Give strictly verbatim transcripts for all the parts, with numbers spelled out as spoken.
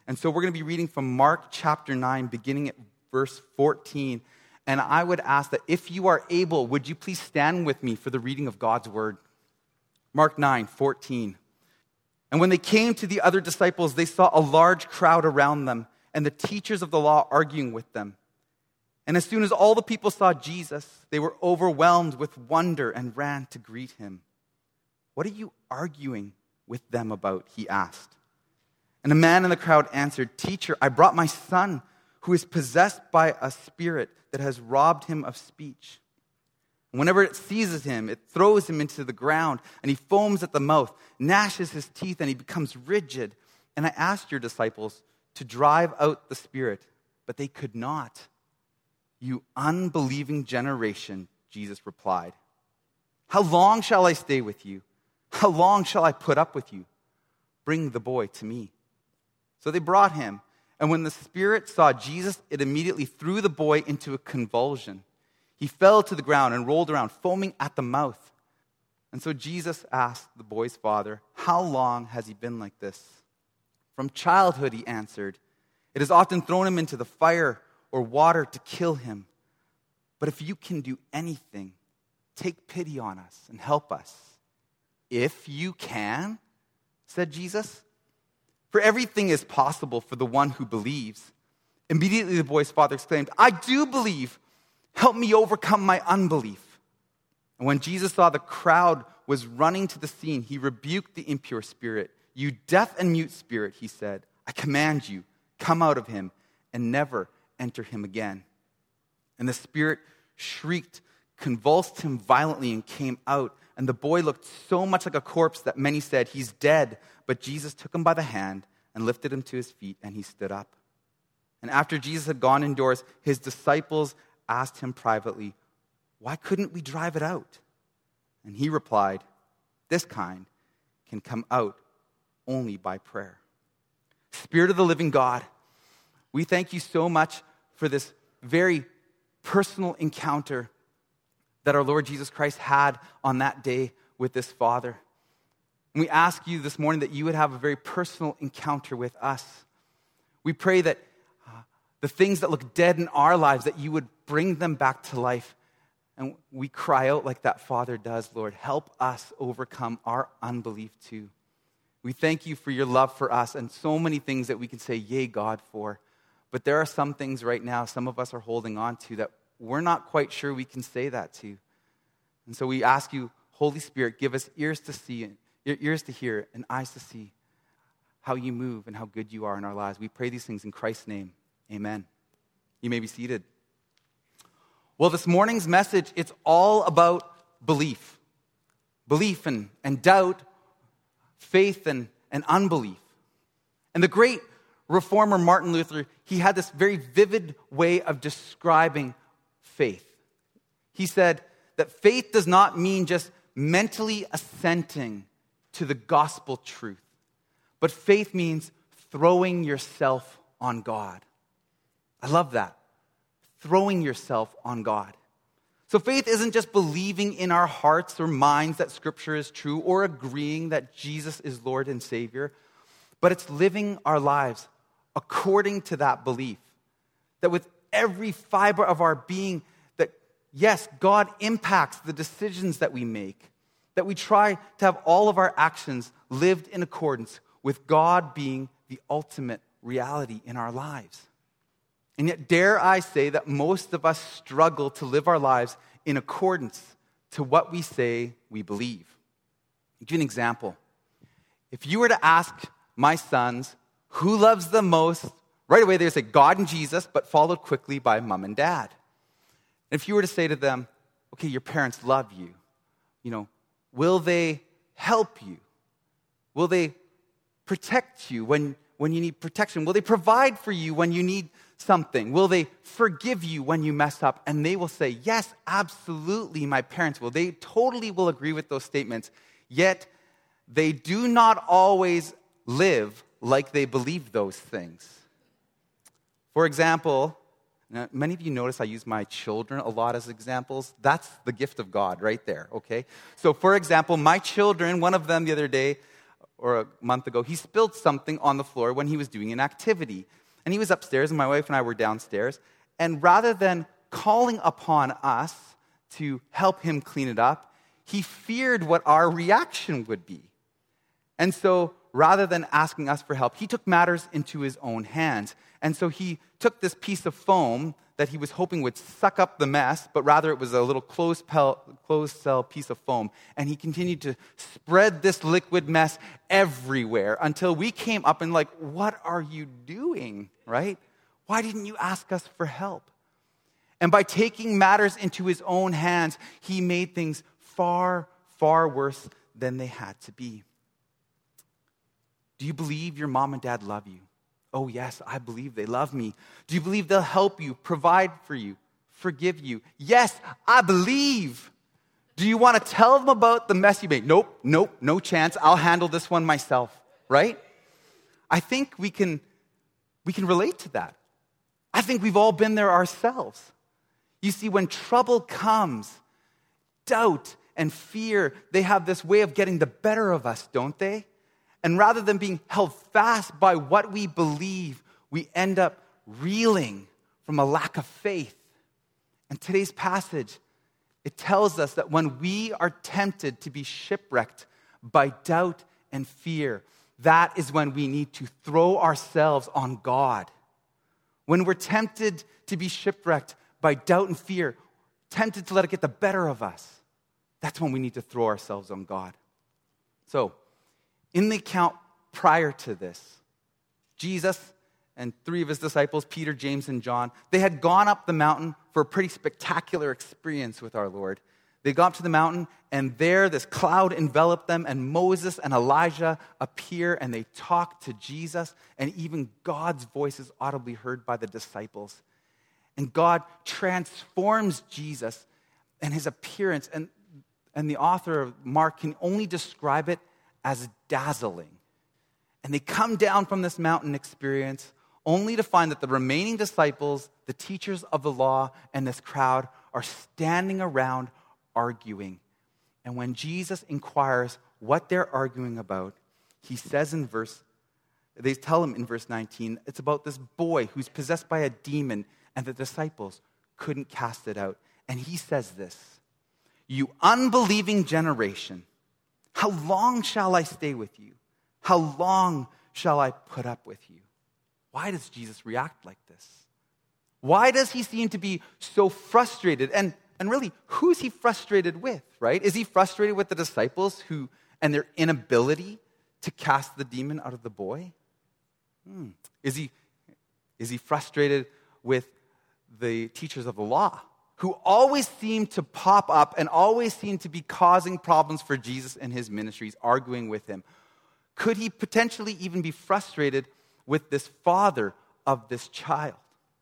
And so we're going to be reading from Mark chapter nine, beginning at verse fourteen. And I would ask that if you are able, would you please stand with me for the reading of God's word? Mark nine, fourteen. And when they came to the other disciples, they saw a large crowd around them and the teachers of the law arguing with them. And as soon as all the people saw Jesus, they were overwhelmed with wonder and ran to greet him. "What are you arguing with them about?" he asked. And a man in the crowd answered, "Teacher, I brought my son who is possessed by a spirit that has robbed him of speech. And whenever it seizes him, it throws him into the ground, and he foams at the mouth, gnashes his teeth, and he becomes rigid. And I asked your disciples to drive out the spirit, but they could not." "You unbelieving generation," Jesus replied, "how long shall I stay with you? How long shall I put up with you? Bring the boy to me." So they brought him, and when the spirit saw Jesus, it immediately threw the boy into a convulsion. He fell to the ground and rolled around, foaming at the mouth. And so Jesus asked the boy's father, "How long has he been like this?" "From childhood," he answered. "It has often thrown him into the fire or water to kill him. But if you can do anything, take pity on us and help us." "If you can," said Jesus. "For everything is possible for the one who believes." Immediately the boy's father exclaimed, "I do believe. Help me overcome my unbelief." And when Jesus saw the crowd was running to the scene, he rebuked the impure spirit. "You deaf and mute spirit," he said, "I command you, come out of him and never enter him again." And the spirit shrieked, convulsed him violently, and came out. And the boy looked so much like a corpse that many said, "He's dead." But Jesus took him by the hand and lifted him to his feet, and he stood up. And after Jesus had gone indoors, his disciples asked him privately, "Why couldn't we drive it out?" And he replied, "This kind can come out only by prayer." Spirit of the living God, we thank you so much for this very personal encounter that our Lord Jesus Christ had on that day with this Father. And we ask you this morning that you would have a very personal encounter with us. We pray that uh, the things that look dead in our lives, that you would bring them back to life. And we cry out like that Father does, Lord, help us overcome our unbelief too. We thank you for your love for us and so many things that we can say, yay, God, for. But there are some things right now some of us are holding on to that we're not quite sure we can say that to. And so we ask you, Holy Spirit, give us ears to see, ears to hear, and eyes to see how you move and how good you are in our lives. We pray these things in Christ's name. Amen. You may be seated. Well, this morning's message, it's all about belief. Belief and, and doubt, faith and, and unbelief. And the great reformer Martin Luther, he had this very vivid way of describing faith. He said that faith does not mean just mentally assenting to the gospel truth, but faith means throwing yourself on God. I love that. Throwing yourself on God. So faith isn't just believing in our hearts or minds that Scripture is true or agreeing that Jesus is Lord and Savior, but it's living our lives according to that belief. That with every fiber of our being, that yes, God impacts the decisions that we make. That we try to have all of our actions lived in accordance with God being the ultimate reality in our lives. And yet, dare I say that most of us struggle to live our lives in accordance to what we say we believe. I'll give you an example. If you were to ask my sons who loves them most, right away they would say God and Jesus, but followed quickly by mom and dad. And if you were to say to them, okay, your parents love you, you know, will they help you? Will they protect you when, when you need protection? Will they provide for you when you need something? Will they forgive you when you mess up? And they will say, yes, absolutely, my parents will. They totally will agree with those statements. Yet, they do not always live like they believe those things. For example, now, many of you notice I use my children a lot as examples. That's the gift of God right there, okay? So, for example, my children, one of them the other day, or a month ago, he spilled something on the floor when he was doing an activity. And he was upstairs, and my wife and I were downstairs. And rather than calling upon us to help him clean it up, he feared what our reaction would be. And so rather than asking us for help, he took matters into his own hands. And so he took this piece of foam that he was hoping would suck up the mess, but rather it was a little closed, pel- closed cell piece of foam. And he continued to spread this liquid mess everywhere until we came up and like, what are you doing, right? Why didn't you ask us for help? And by taking matters into his own hands, he made things far, far worse than they had to be. Do you believe your mom and dad love you? Oh, yes, I believe they love me. Do you believe they'll help you, provide for you, forgive you? Yes, I believe. Do you want to tell them about the mess you made? Nope, nope, no chance. I'll handle this one myself, right? I think we can, we can relate to that. I think we've all been there ourselves. You see, when trouble comes, doubt and fear, they have this way of getting the better of us, don't they? And rather than being held fast by what we believe, we end up reeling from a lack of faith. And today's passage, it tells us that when we are tempted to be shipwrecked by doubt and fear, that is when we need to throw ourselves on God. When we're tempted to be shipwrecked by doubt and fear, tempted to let it get the better of us, that's when we need to throw ourselves on God. So, in the account prior to this, Jesus and three of his disciples, Peter, James, and John, they had gone up the mountain for a pretty spectacular experience with our Lord. They got up to the mountain, and there this cloud enveloped them, and Moses and Elijah appear, and they talk to Jesus, and even God's voice is audibly heard by the disciples. And God transforms Jesus and his appearance, and, and the author of Mark can only describe it as dazzling. And they come down from this mountain experience only to find that the remaining disciples, the teachers of the law, and this crowd are standing around arguing. And when Jesus inquires what they're arguing about, he says in verse, they tell him in verse nineteen, it's about this boy who's possessed by a demon, and the disciples couldn't cast it out. And he says this, "You unbelieving generation, how long shall I stay with you? How long shall I put up with you?" Why does Jesus react like this? Why does he seem to be so frustrated? And, and really, who's he frustrated with, right? Is he frustrated with the disciples who and their inability to cast the demon out of the boy? Hmm. Is he, is he frustrated with the teachers of the law, who always seem to pop up and always seem to be causing problems for Jesus and his ministries, arguing with him? Could he potentially even be frustrated with this father of this child?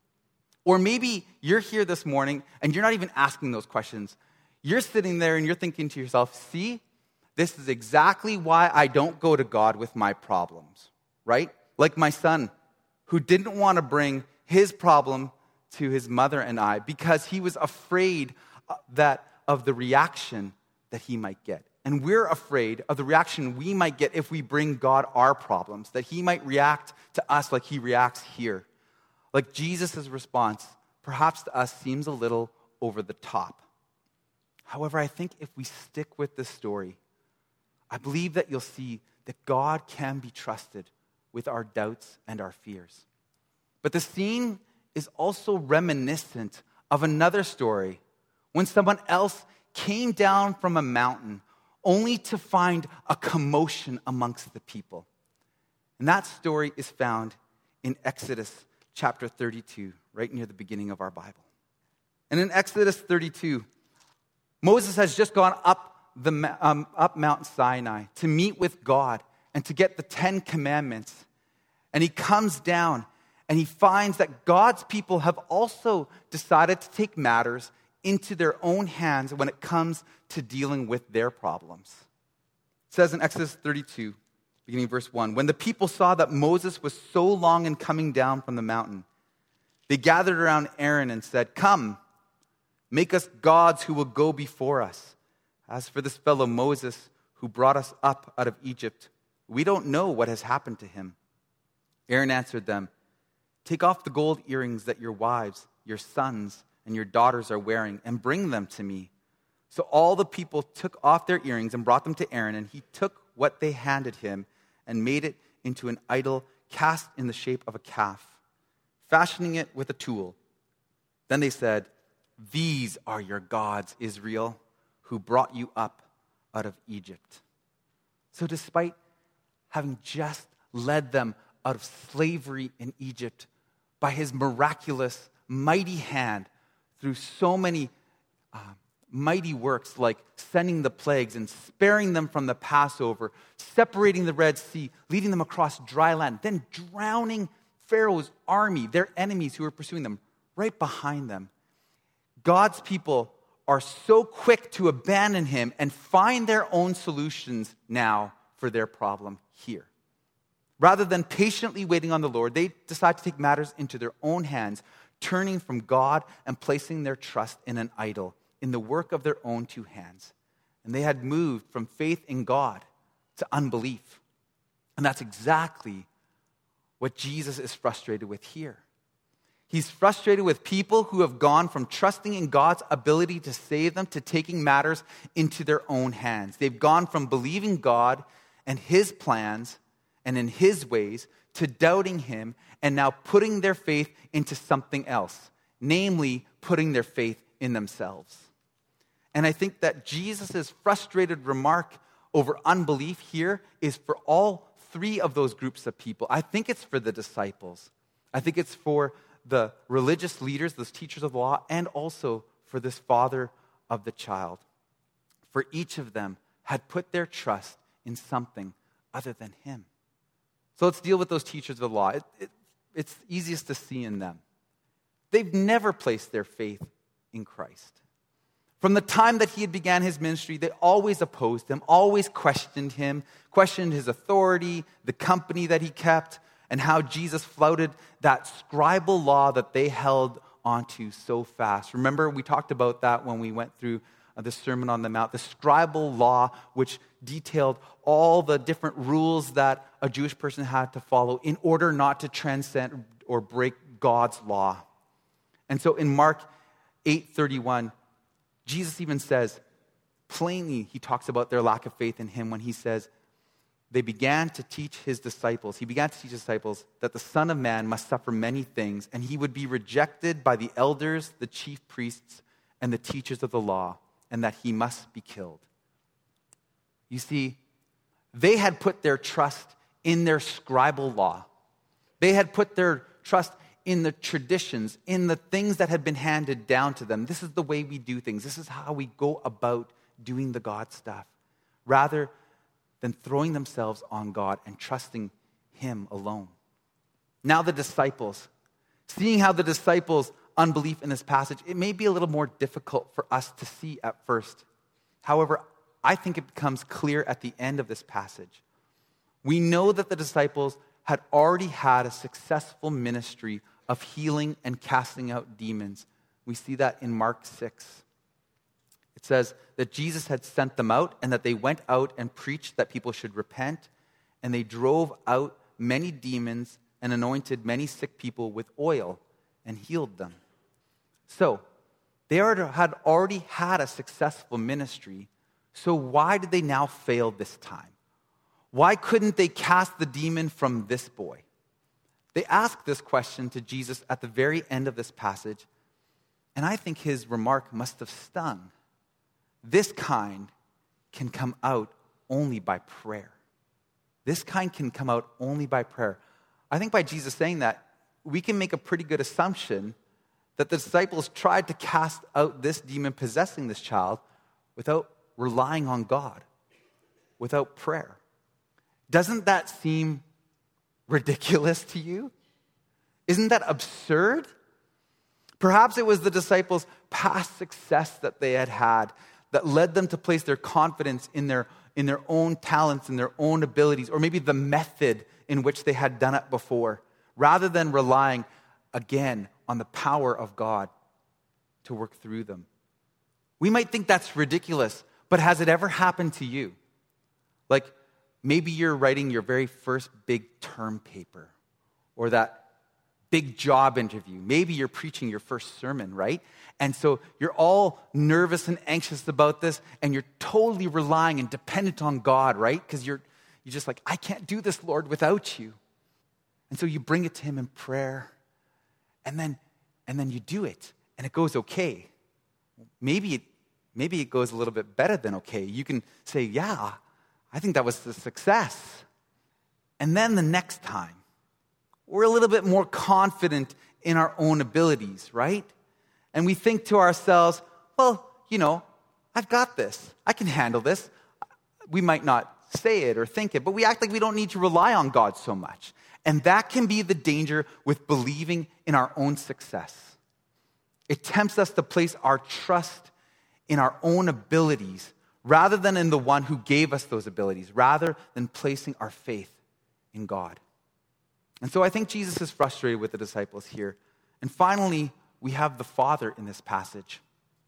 Or maybe you're here this morning and you're not even asking those questions. You're sitting there and you're thinking to yourself, see, this is exactly why I don't go to God with my problems, right? Like my son, who didn't want to bring his problem to his mother and I because he was afraid that of the reaction that he might get. And we're afraid of the reaction we might get if we bring God our problems, that he might react to us like he reacts here. Like Jesus' response, perhaps to us, seems a little over the top. However, I think if we stick with this story, I believe that you'll see that God can be trusted with our doubts and our fears. But the scene is also reminiscent of another story when someone else came down from a mountain only to find a commotion amongst the people. And that story is found in Exodus chapter thirty-two, right near the beginning of our Bible. And in Exodus thirty-two, Moses has just gone up the um, up Mount Sinai to meet with God and to get the Ten Commandments. And he comes down and he finds that God's people have also decided to take matters into their own hands when it comes to dealing with their problems. It says in Exodus thirty-two, beginning verse one, when the people saw that Moses was so long in coming down from the mountain, they gathered around Aaron and said, "Come, make us gods who will go before us. As for this fellow Moses who brought us up out of Egypt, We don't know what has happened to him." Aaron answered them, "Take off the gold earrings that your wives, your sons, and your daughters are wearing, and bring them to me." So all the people took off their earrings and brought them to Aaron, and he took what they handed him and made it into an idol cast in the shape of a calf, fashioning it with a tool. Then they said, "These are your gods, Israel, who brought you up out of Egypt." So despite having just led them out of slavery in Egypt by his miraculous, mighty hand through so many uh, mighty works like sending the plagues and sparing them from the Passover, separating the Red Sea, leading them across dry land, then drowning Pharaoh's army, their enemies who were pursuing them, right behind them. God's people are so quick to abandon him and find their own solutions now for their problem here. Rather than patiently waiting on the Lord, they decide to take matters into their own hands, turning from God and placing their trust in an idol, in the work of their own two hands. And they had moved from faith in God to unbelief. And that's exactly what Jesus is frustrated with here. He's frustrated with people who have gone from trusting in God's ability to save them to taking matters into their own hands. They've gone from believing God and his plans and in his ways to doubting him and now putting their faith into something else, namely putting their faith in themselves. And I think that Jesus' frustrated remark over unbelief here is for all three of those groups of people. I think it's for the disciples. I think it's for the religious leaders, those teachers of the law, and also for this father of the child. For each of them had put their trust in something other than him. So let's deal with those teachers of the law. It, it, it's easiest to see in them. They've never placed their faith in Christ. From the time that he had began his ministry, they always opposed him, always questioned him, questioned his authority, the company that he kept, and how Jesus flouted that scribal law that they held onto so fast. Remember, we talked about that when we went through the Sermon on the Mount, the scribal law, which detailed all the different rules that a Jewish person had to follow in order not to transcend or break God's law. And so in Mark eight thirty-one, Jesus even says, plainly, he talks about their lack of faith in him when he says, they began to teach his disciples, he began to teach his disciples that the Son of Man must suffer many things, and he would be rejected by the elders, the chief priests, and the teachers of the law, and that he must be killed. You see, they had put their trust in their scribal law. They had put their trust in the traditions, in the things that had been handed down to them. This is the way we do things. This is how we go about doing the God stuff, rather than throwing themselves on God and trusting him alone. Now the disciples, seeing how the disciples' unbelief in this passage, it may be a little more difficult for us to see at first. However, I think it becomes clear at the end of this passage. We know that the disciples had already had a successful ministry of healing and casting out demons. We see that in Mark six. It says that Jesus had sent them out and that they went out and preached that people should repent, and they drove out many demons and anointed many sick people with oil and healed them. So, they had already had a successful ministry, so why did they now fail this time? Why couldn't they cast the demon from this boy? They ask this question to Jesus at the very end of this passage, and I think his remark must have stung. This kind can come out only by prayer. This kind can come out only by prayer. I think by Jesus saying that, we can make a pretty good assumption that the disciples tried to cast out this demon possessing this child without relying on God, without prayer. Doesn't that seem ridiculous to you? Isn't that absurd? Perhaps it was the disciples' past success that they had had that led them to place their confidence in their, in their own talents and their own abilities, or maybe the method in which they had done it before, rather than relying, again, on the power of God to work through them. We might think that's ridiculous, but has it ever happened to you? Like, maybe you're writing your very first big term paper or that big job interview. Maybe you're preaching your first sermon, right? And so you're all nervous and anxious about this, and you're totally relying and dependent on God, right? Because you're, you're just like, I can't do this, Lord, without you. And so you bring it to him in prayer, and then, and then you do it, and it goes okay. Maybe it, maybe it goes a little bit better than okay. You can say, yeah, I think that was a success. And then the next time, we're a little bit more confident in our own abilities, right? And we think to ourselves, well, you know, I've got this. I can handle this. We might not say it or think it, but we act like we don't need to rely on God so much. And that can be the danger with believing in our own success. It tempts us to place our trust in our own abilities rather than in the one who gave us those abilities, rather than placing our faith in God. And so I think Jesus is frustrated with the disciples here. And finally, we have the Father in this passage.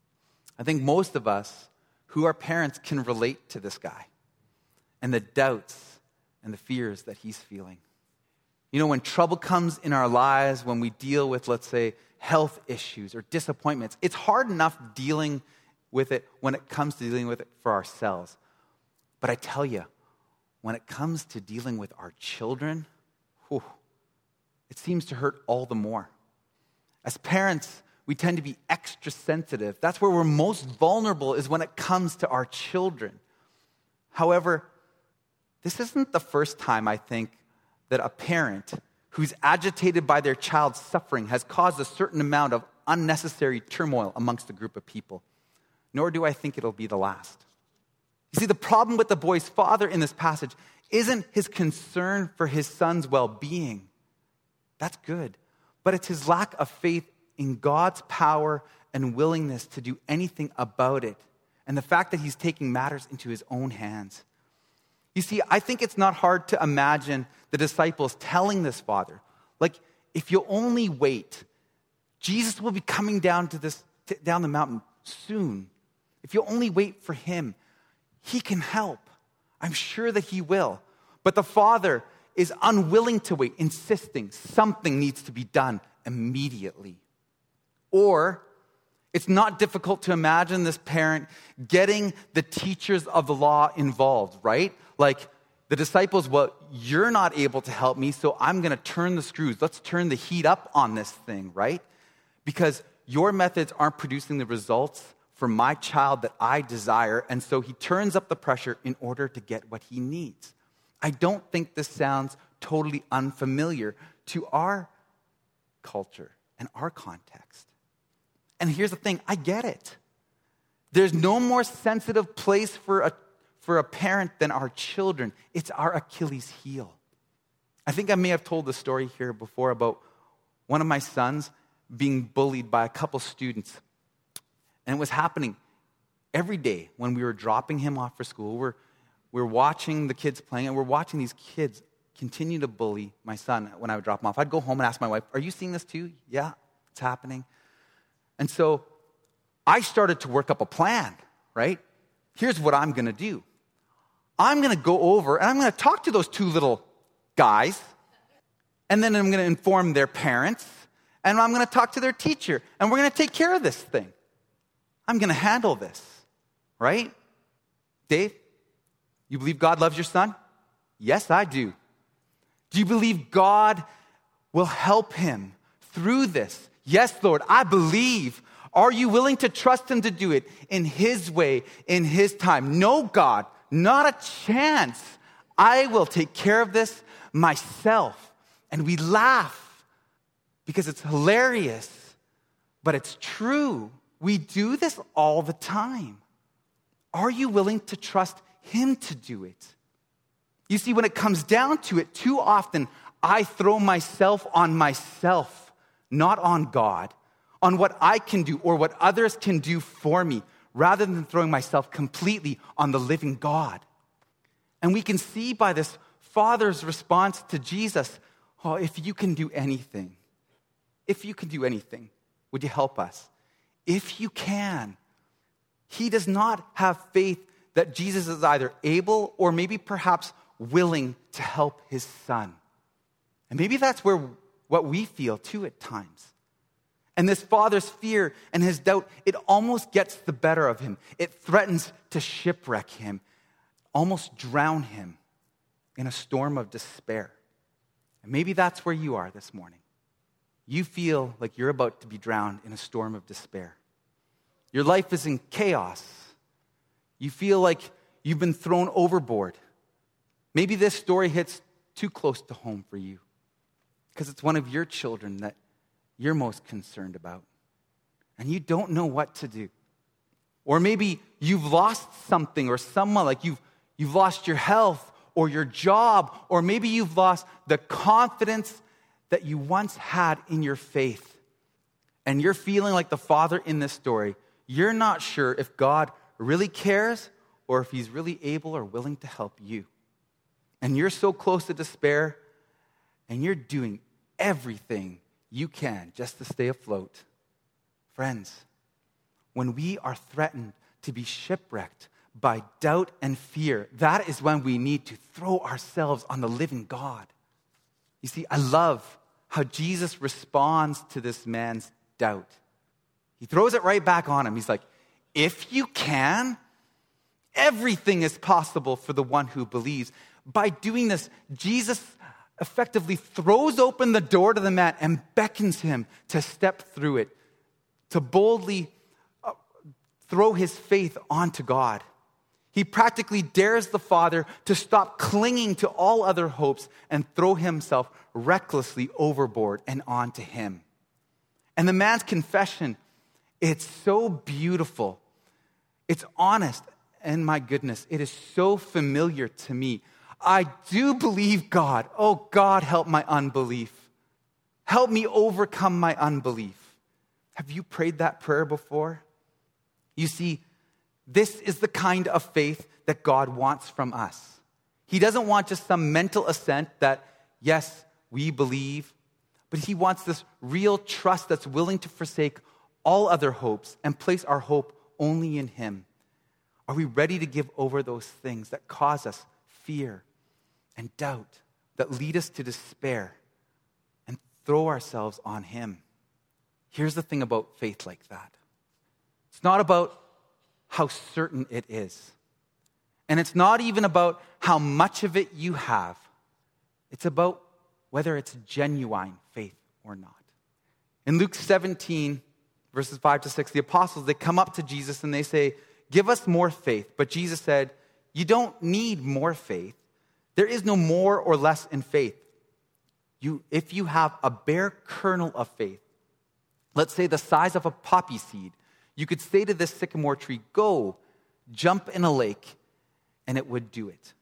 I think most of us who are parents can relate to this guy and the doubts and the fears that he's feeling. You know, when trouble comes in our lives, when we deal with, let's say, health issues or disappointments, it's hard enough dealing with it when it comes to dealing with it for ourselves. But I tell you, when it comes to dealing with our children, whew, it seems to hurt all the more. As parents, we tend to be extra sensitive. That's where we're most vulnerable, is when it comes to our children. However, this isn't the first time, I think, that a parent who's agitated by their child's suffering has caused a certain amount of unnecessary turmoil amongst a group of people. Nor do I think it'll be the last. You see, the problem with the boy's father in this passage isn't his concern for his son's well-being. That's good. But it's his lack of faith in God's power and willingness to do anything about it, and the fact that he's taking matters into his own hands. You see, I think it's not hard to imagine the disciples telling this father, like, if you'll only wait, Jesus will be coming down to this down the mountain soon. If you'll only wait for him, he can help. I'm sure that he will. But the father is unwilling to wait, insisting something needs to be done immediately. Or it's not difficult to imagine this parent getting the teachers of the law involved, right? Like the disciples, well, you're not able to help me, so I'm going to turn the screws. Let's turn the heat up on this thing, right? Because your methods aren't producing the results for my child that I desire, and so he turns up the pressure in order to get what he needs. I don't think this sounds totally unfamiliar to our culture and our context. And here's the thing, I get it. There's no more sensitive place for a, for a parent than our children. It's our Achilles heel. I think I may have told the story here before about one of my sons being bullied by a couple students. And it was happening every day when we were dropping him off for school. We're, we're watching the kids playing, and we're watching these kids continue to bully my son when I would drop him off. I'd go home and ask my wife, are you seeing this too? Yeah, it's happening. And so I started to work up a plan, right? Here's what I'm going to do. I'm going to go over and I'm going to talk to those two little guys, and then I'm going to inform their parents, and I'm going to talk to their teacher, and we're going to take care of this thing. I'm going to handle this, right? Dave, you believe God loves your son? Yes, I do. Do you believe God will help him through this? Yes, Lord, I believe. Are you willing to trust him to do it in his way, in his time? No, God, not a chance. I will take care of this myself. And we laugh because it's hilarious, but it's true. We do this all the time. Are you willing to trust him to do it? You see, when it comes down to it, too often I throw myself on myself, not on God, on what I can do or what others can do for me, rather than throwing myself completely on the living God. And we can see by this father's response to Jesus, oh, if you can do anything, if you can do anything, would you help us? If you can. He does not have faith that Jesus is either able or maybe perhaps willing to help his son. And maybe that's where what we feel too at times. And this father's fear and his doubt, it almost gets the better of him. It threatens to shipwreck him, almost drown him in a storm of despair. And maybe that's where you are this morning. You feel like you're about to be drowned in a storm of despair. Your life is in chaos. You feel like you've been thrown overboard. Maybe this story hits too close to home for you because it's one of your children that you're most concerned about, and you don't know what to do. Or maybe you've lost something or someone, like you've, you've lost your health or your job, or maybe you've lost the confidence that you once had in your faith. And you're feeling like the father in this story. You're not sure if God really cares or if he's really able or willing to help you. And you're so close to despair, and you're doing everything you can just to stay afloat. Friends, when we are threatened to be shipwrecked by doubt and fear, that is when we need to throw ourselves on the living God. You see, I love how Jesus responds to this man's doubt. He throws it right back on him. He's like, if you can, everything is possible for the one who believes. By doing this, Jesus effectively throws open the door to the man and beckons him to step through it, to boldly uh, throw his faith onto God. He practically dares the father to stop clinging to all other hopes and throw himself recklessly overboard and onto him. And the man's confession, it's so beautiful. It's honest. And my goodness, it is so familiar to me. I do believe God. Oh, God, help my unbelief. Help me overcome my unbelief. Have you prayed that prayer before? You see, this is the kind of faith that God wants from us. He doesn't want just some mental assent that, yes, we believe, but he wants this real trust that's willing to forsake all other hopes and place our hope only in him. Are we ready to give over those things that cause us fear and doubt, that lead us to despair, and throw ourselves on him? Here's the thing about faith like that. It's not about how certain it is. And it's not even about how much of it you have. It's about whether it's genuine faith or not. In Luke seventeen, verses five to six, the apostles, they come up to Jesus and they say, give us more faith. But Jesus said, you don't need more faith. There is no more or less in faith. You, if you have a bare kernel of faith, let's say the size of a poppy seed, you could say to this sycamore tree, go, jump in a lake, and it would do it.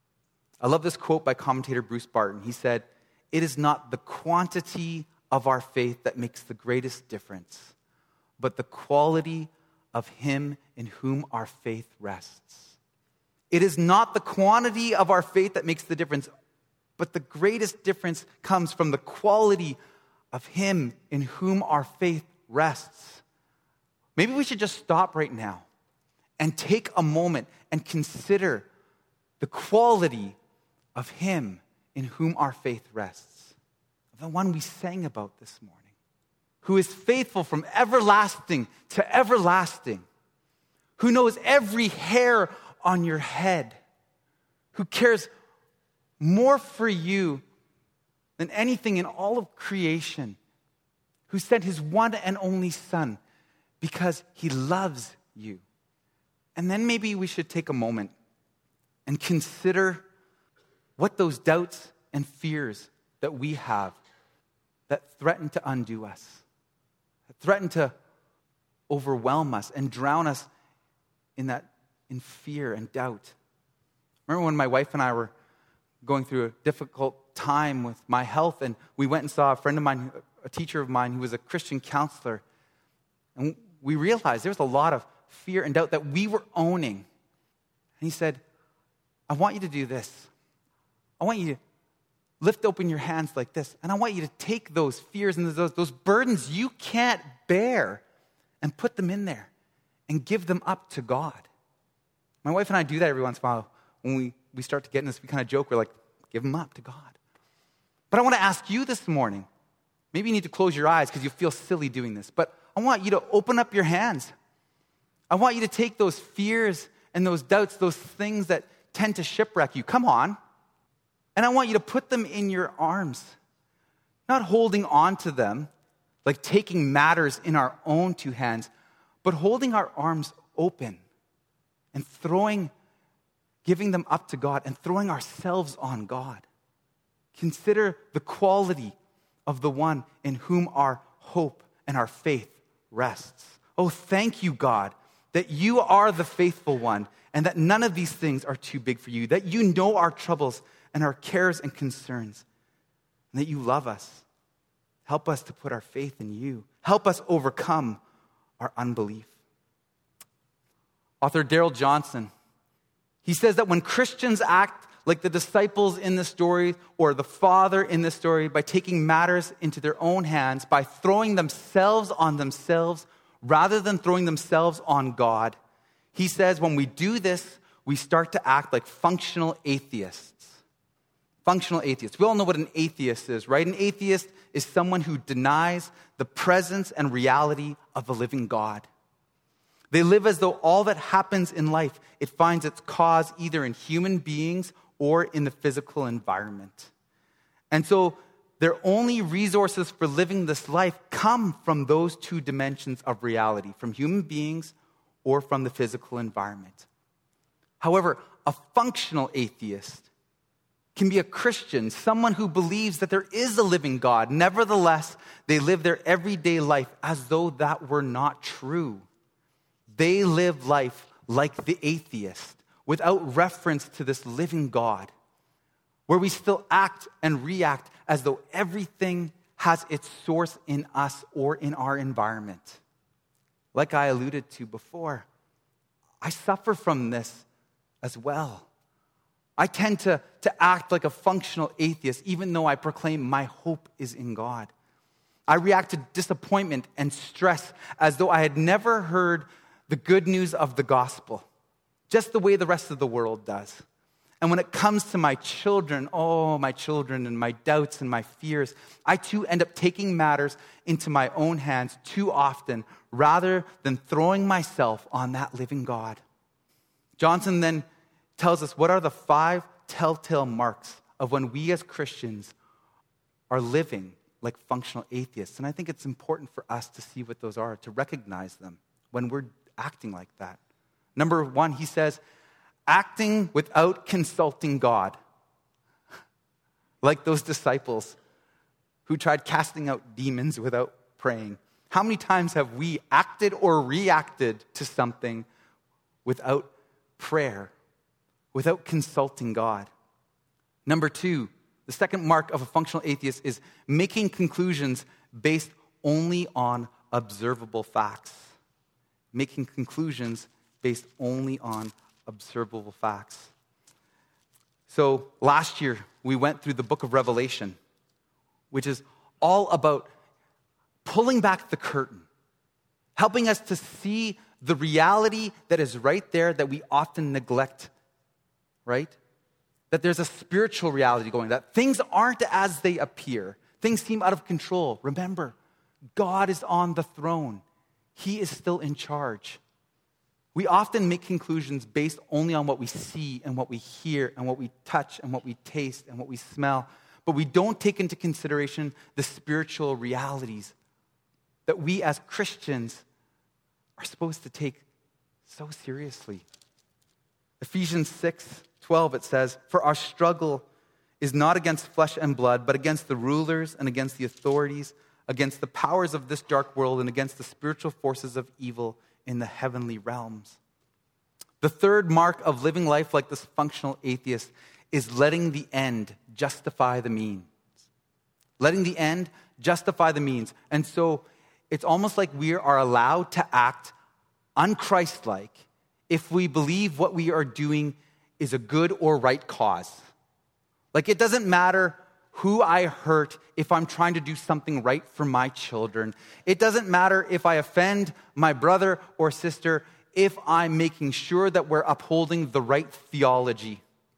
I love this quote by commentator Bruce Barton. He said, it is not the quantity of our faith that makes the greatest difference, but the quality of him in whom our faith rests. It is not the quantity of our faith that makes the difference, but the greatest difference comes from the quality of him in whom our faith rests. Maybe we should just stop right now and take a moment and consider the quality of him in whom our faith rests. The one we sang about this morning, who is faithful from everlasting to everlasting, who knows every hair on your head, who cares more for you than anything in all of creation, who sent his one and only son because he loves you. And then maybe we should take a moment and consider what those doubts and fears that we have that threaten to undo us, that threaten to overwhelm us and drown us in that in fear and doubt. Remember when my wife and I were going through a difficult time with my health, and we went and saw a friend of mine, a teacher of mine who was a Christian counselor, and we realized there was a lot of fear and doubt that we were owning. And he said, I want you to do this. I want you to lift open your hands like this, and I want you to take those fears and those, those burdens you can't bear and put them in there and give them up to God. My wife and I do that every once in a while when we we start to get in this, we kind of joke, we're like, give them up to God. But I want to ask you this morning, maybe you need to close your eyes because you feel silly doing this, but I want you to open up your hands. I want you to take those fears and those doubts, those things that tend to shipwreck you. Come on. And I want you to put them in your arms. Not holding on to them, like taking matters in our own two hands, but holding our arms open and throwing, giving them up to God and throwing ourselves on God. Consider the quality of the one in whom our hope and our faith rests. Oh, thank you, God, that you are the faithful one and that none of these things are too big for you, that you know our troubles and our cares and concerns, and that you love us. Help us to put our faith in you. Help us overcome our unbelief. Author Darrell Johnson, he says that when Christians act like the disciples in this story or the father in this story by taking matters into their own hands, by throwing themselves on themselves rather than throwing themselves on God, he says when we do this, we start to act like functional atheists. Functional atheists. We all know what an atheist is, right? An atheist is someone who denies the presence and reality of the living God. They live as though all that happens in life, it finds its cause either in human beings or in the physical environment. And so their only resources for living this life come from those two dimensions of reality, from human beings or from the physical environment. However, a functional atheist can be a Christian, someone who believes that there is a living God. Nevertheless, they live their everyday life as though that were not true. They live life like the atheist, without reference to this living God, where we still act and react as though everything has its source in us or in our environment. Like I alluded to before, I suffer from this as well. I tend to, to act like a functional atheist, even though I proclaim my hope is in God. I react to disappointment and stress as though I had never heard the good news of the gospel, just the way the rest of the world does. And when it comes to my children, oh, my children and my doubts and my fears, I too end up taking matters into my own hands too often rather than throwing myself on that living God. Johnson then tells us what are the five telltale marks of when we as Christians are living like functional atheists. And I think it's important for us to see what those are, to recognize them when we're acting like that. Number one, he says, acting without consulting God. Like those disciples who tried casting out demons without praying. How many times have we acted or reacted to something without prayer, without consulting God? Number two, the second mark of a functional atheist is making conclusions based only on observable facts. Making conclusions based only on observable facts. So last year, we went through the book of Revelation, which is all about pulling back the curtain, helping us to see the reality that is right there that we often neglect, right? That there's a spiritual reality going, that things aren't as they appear. Things seem out of control. Remember, God is on the throne. He is still in charge. We often make conclusions based only on what we see and what we hear and what we touch and what we taste and what we smell, but we don't take into consideration the spiritual realities that we as Christians are supposed to take so seriously. Ephesians six twelve, it says, "For our struggle is not against flesh and blood, but against the rulers and against the authorities, against the powers of this dark world, and against the spiritual forces of evil in the heavenly realms." The third mark of living life like this functional atheist is letting the end justify the means. Letting the end justify the means. And so it's almost like we are allowed to act un-Christ-like if we believe what we are doing is a good or right cause. Like, it doesn't matter who I hurt if I'm trying to do something right for my children. It doesn't matter if I offend my brother or sister if I'm making sure that we're upholding the right theology.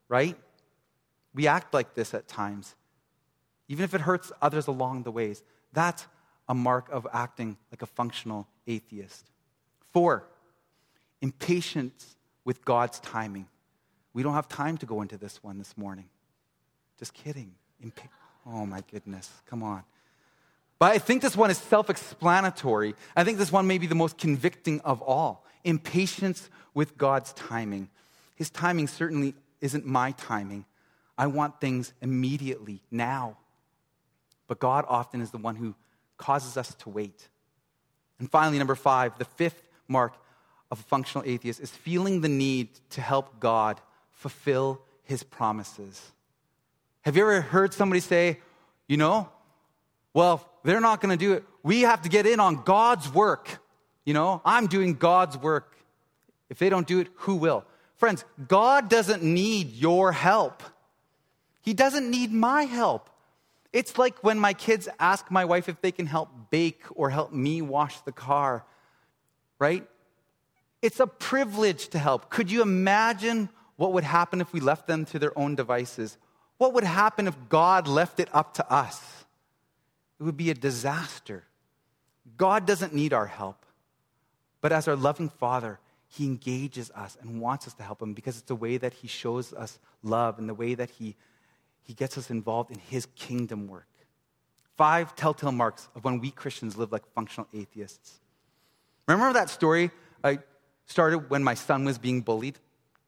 right? We act like this at times, even if it hurts others along the ways. That's a mark of acting like a functional atheist. Four, impatience with God's timing. We don't have time to go into this one this morning. Just kidding. Impa- oh my goodness, come on. But I think this one is self-explanatory. I think this one may be the most convicting of all. Impatience with God's timing. His timing certainly isn't my timing. I want things immediately, now. But God often is the one who causes us to wait. And finally, number five, the fifth mark of a functional atheist is feeling the need to help God fulfill his promises. Have you ever heard somebody say, you know, well, they're not going to do it. We have to get in on God's work. You know, I'm doing God's work. If they don't do it, who will? Friends, God doesn't need your help. He doesn't need my help. It's like when my kids ask my wife if they can help bake or help me wash the car, right? It's a privilege to help. Could you imagine what would happen if we left them to their own devices? What would happen if God left it up to us? It would be a disaster. God doesn't need our help. But as our loving Father, he engages us and wants us to help him because it's the way that he shows us love and the way that he, he gets us involved in his kingdom work. Five telltale marks of when we Christians live like functional atheists. Remember that story I started when my son was being bullied?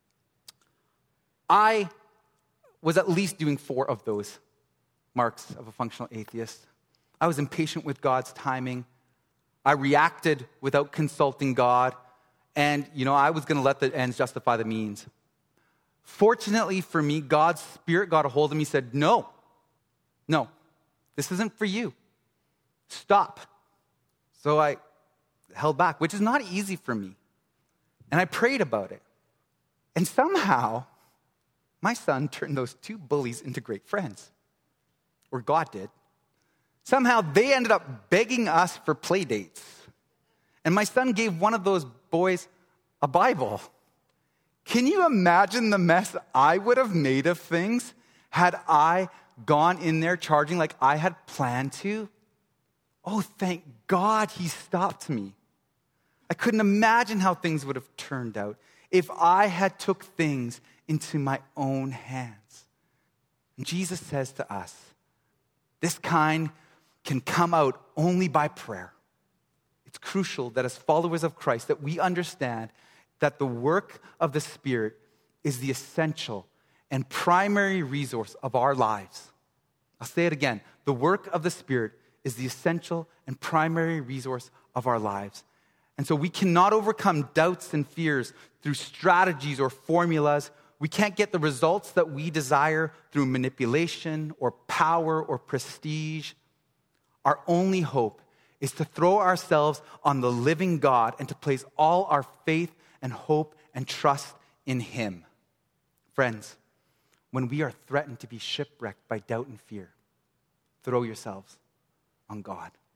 I was at least doing four of those marks of a functional atheist. I was impatient with God's timing. I reacted without consulting God. And, you know, I was going to let the ends justify the means. Fortunately for me, God's Spirit got a hold of me and said, no, no, this isn't for you. Stop. So I held back, which is not easy for me. And I prayed about it. And somehow, my son turned those two bullies into great friends. Or God did. Somehow, they ended up begging us for play dates. And my son gave one of those boys a Bible. Can you imagine the mess I would have made of things had I gone in there charging like I had planned to? Oh, thank God he stopped me. I couldn't imagine how things would have turned out if I had took things into my own hands. And Jesus says to us, this kind can come out only by prayer. It's crucial that as followers of Christ that we understand that the work of the Spirit is the essential and primary resource of our lives. I'll say it again. The work of the Spirit is the essential and primary resource of our lives. And so we cannot overcome doubts and fears through strategies or formulas. We can't get the results that we desire through manipulation or power or prestige. Our only hope is to throw ourselves on the living God and to place all our faith and hope and trust in him. Friends, when we are threatened to be shipwrecked by doubt and fear, throw yourselves on God.